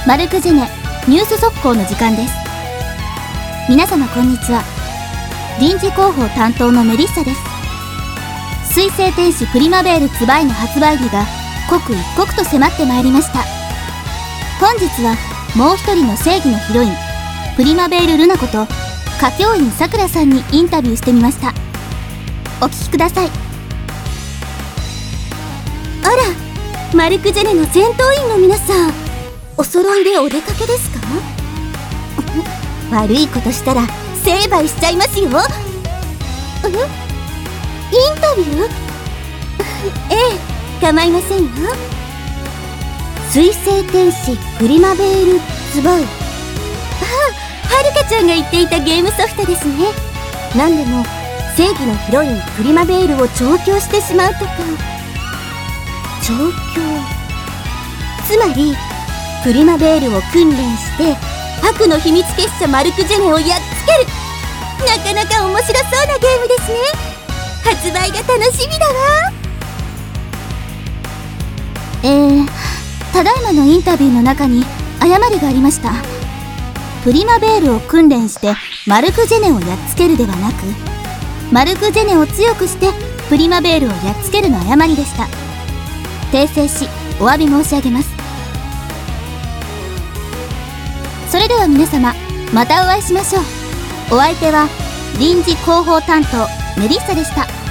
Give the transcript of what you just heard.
マルクジェネニュース速報の時間です。皆様こんにちは。臨時広報担当のメリッサです。水星天使プリマベールツバイの発売日が刻一刻と迫ってまいりました。本日はもう一人の正義のヒロインプリマベールルナこと歌教員さくらさんにインタビューしてみました。お聞きください。あら、マルクジェネの戦闘員の皆さん、お揃いでお出かけですか？悪いことしたら成敗しちゃいますよ。インタビュー？ええ、構いませんよ。水星天使プリマベールツバイ。はるかちゃんが言っていたゲームソフトですね。なんでも正義のヒロインプリマベールを調教してしまうとか。調教、つまりプリマベールを訓練して悪の秘密結社マルクジェネをやっつける。なかなか面白そうなゲームですね。発売が楽しみだわ。ただいまのインタビューの中に誤りがありました。プリマベールを訓練してマルクジェネをやっつけるではなく、マルクジェネを強くしてプリマベールをやっつけるの誤りでした。訂正しお詫び申し上げます。それでは皆様、またお会いしましょう。お相手は臨時広報担当メリッサでした。